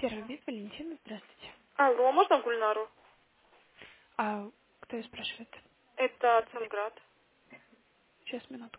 Первый вид, Валентина, здравствуйте. Алло, можно Гульнару? А кто ее спрашивает? Это Цемград. Сейчас, минуту.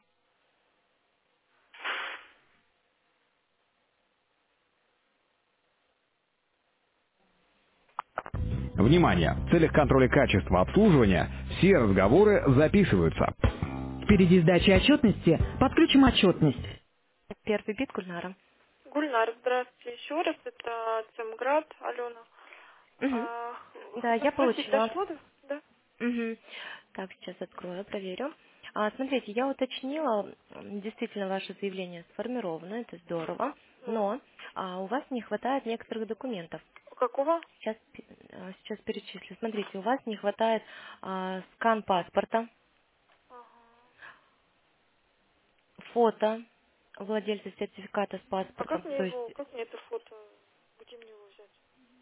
Внимание! В целях контроля качества обслуживания все разговоры записываются. Впереди сдачи отчетности подключим отчетность. Первый бит Гульнара. Гульнар, здравствуйте еще раз. Это Цемград, Алена. Мгм. Да, Хотела я спросить, получила. дошло до... Да? Мгм. Так, сейчас открою, проверю. Смотрите, я уточнила, действительно ваше заявление сформировано, это здорово, Ну, но у вас не хватает некоторых документов. какого? Сейчас перечислю. Смотрите, у вас не хватает скан паспорта, фото владельца сертификата с А паспортом. То есть как мне это фото, где мне его взять?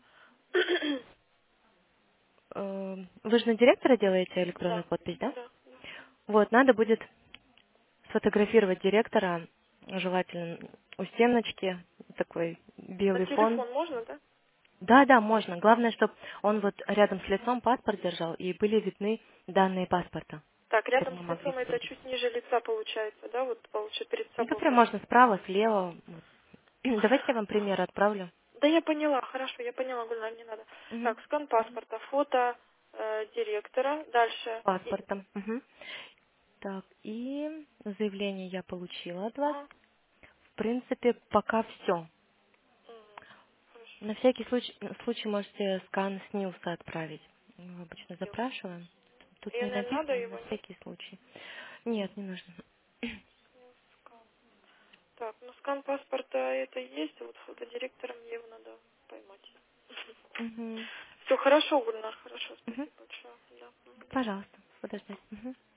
вы же на директора делаете электронную Да, подпись, да? да, да. Вот, надо будет сфотографировать директора, желательно у стеночки, такой На белый фон. телефон можно, да? Да, да, можно. Главное, чтобы он вот рядом с лицом паспорт держал и были видны данные паспорта, Так, чтобы рядом мы с могли лицом это подтвердить. чуть ниже лица получается, да? Вот получше перед Ну, собой например, прям. можно справа, слева. Вот. Давайте я вам пример отправлю. Да я поняла, хорошо, я поняла, Гульнар, не надо. Мгм. Так, скан паспорта, фото директора, С дальше. паспортом. Мгм. Так, и заявление я получила от вас. Ага. В принципе, пока все. Хорошо. На всякий случай можете скан СНИЛСа отправить. Мы обычно Снил. запрашиваем. Тут не ИНН надо написано, на его, нет? всякий случай. Нет, не нужно. Снил скан. Так, ну скан паспорта это есть, а вот фотодиректора мне его надо поймать. Мгм. Все, хорошо, Гульнар, хорошо, Мгм. спасибо большое. Да. Мгм. Пожалуйста, подождать. Мгм.